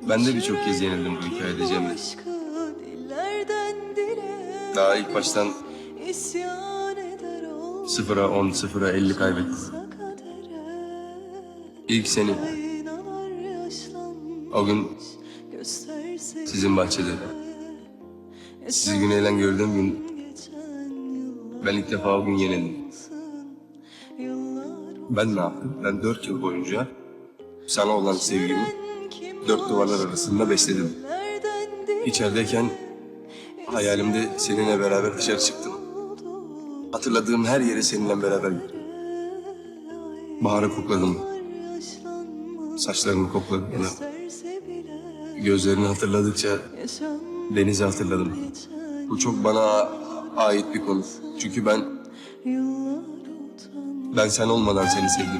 Ben de birçok kez yenildim bu hikayede Cemre. Daha ilk baştan 0'a 10, 0'a 50 kaybettim. İlk seni. O gün sizin bahçede. Sizi güneyle gördüğüm gün ben ilk defa o gün yenildim. Ben ne yaptım? Ben 4 yıl boyunca sana olan sevgimi 4 duvarlar arasında besledim. İçerideyken hayalimde seninle beraber dışarı çıktım. Hatırladığım her yere seninle beraber gittim. Baharı kokladım. Saçlarını kokladım. Gözlerini hatırladıkça denizi hatırladım. Bu çok bana ait bir konu. Çünkü ben sen olmadan seni sevdim.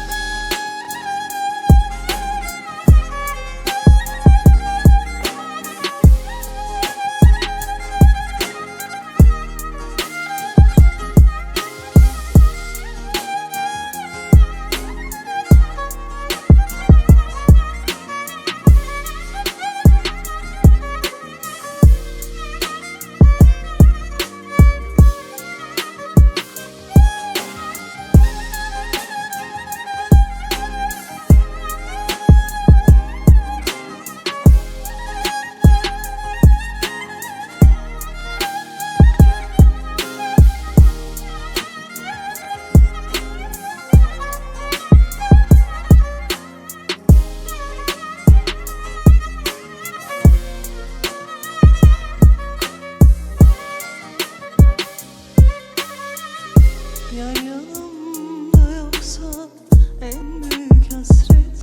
Yar yanımda yoksa en büyük hasret,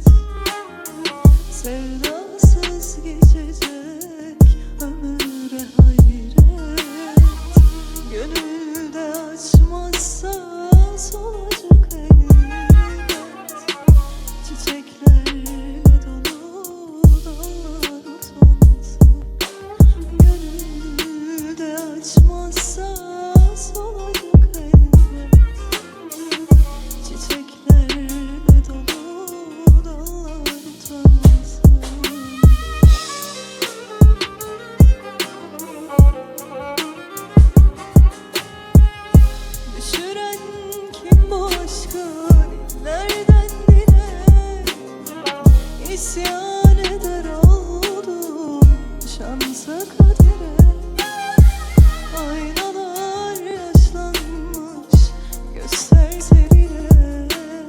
sevdasız geçecek ömüre hayret. Gönülde açmazsa solacak elbet. Çiçeklerle dolu dallar utansın. Gönülde açmazsa solacak İsyan eder oldum şansa kadere. Aynalar yaşlanmış gösterse bile,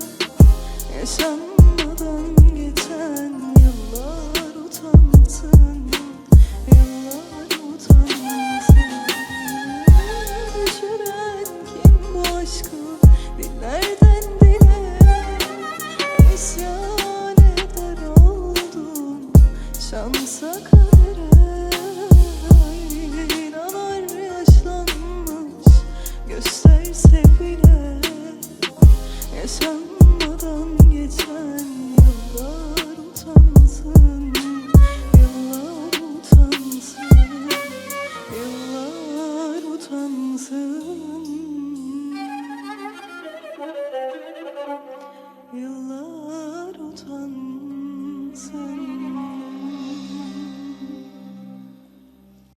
yaşanmadan geçen yıllar utansın, yıllar utansın. Düşüren kim bu aşkı dillerden dile, isyan şansa